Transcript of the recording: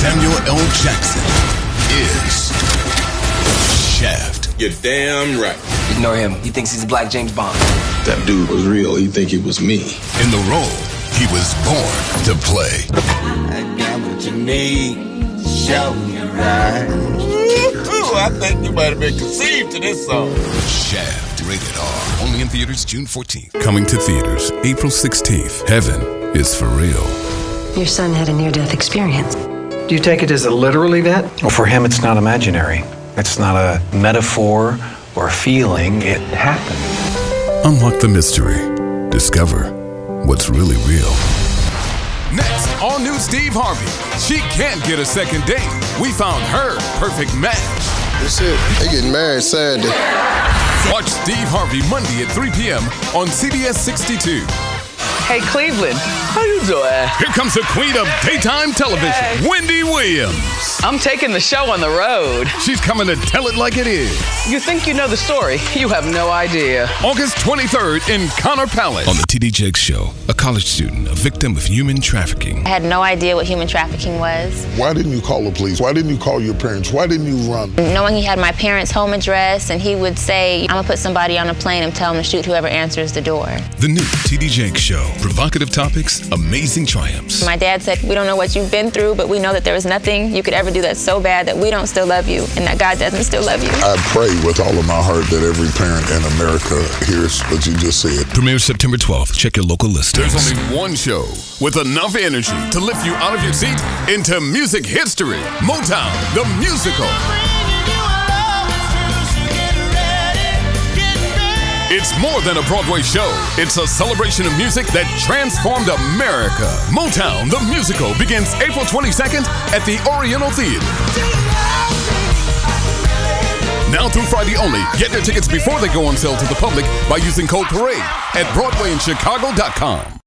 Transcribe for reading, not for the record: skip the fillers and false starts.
Samuel L. Jackson is Shaft. You're damn right. Ignore him. He thinks he's Black James Bond. That dude was real. He think he was me. In the role he was born to play. I got what you need. Show me right. Ooh, I think you might have been conceived to this song. Shaft, rated R. Only in theaters June 14th. Coming to theaters April 16th. Heaven is for real. Your son had a near-death experience. Do you take it as a literal event? Well, for him, it's not imaginary. It's not a metaphor or a feeling. It happened. Unlock the mystery. Discover what's really real. Next, all new Steve Harvey. She can't get a second date. We found her perfect match. That's it. They getting married Saturday. Watch Steve Harvey Monday at 3 p.m. on CBS 62. Hey, Cleveland, how you doing? Here comes the queen of daytime television, Hey. Wendy Williams. I'm taking the show on the road. She's coming to tell it like it is. You think you know the story? You have no idea. August 23rd in Connor Palace. On the TD Jakes Show, a college student, a victim of human trafficking. I had no idea what human trafficking was. Why didn't you call the police? Why didn't you call your parents? Why didn't you run? Knowing he had my parents' home address, and he would say, I'm gonna put somebody on a plane and tell him to shoot whoever answers the door. The new TD Jakes Show. Provocative topics, amazing triumphs. My dad said, we don't know what you've been through, but we know that there is nothing you could ever do that's so bad that we don't still love you and that God doesn't still love you. I pray with all of my heart that every parent in America hears what you just said. Premieres September 12th. Check your local listings. There's only one show with enough energy to lift you out of your seat into music history. Motown, the musical. It's more than a Broadway show. It's a celebration of music that transformed America. Motown, the musical, begins April 22nd at the Oriental Theater. Now through Friday only. Get your tickets before they go on sale to the public by using code PARADE at BroadwayInChicago.com.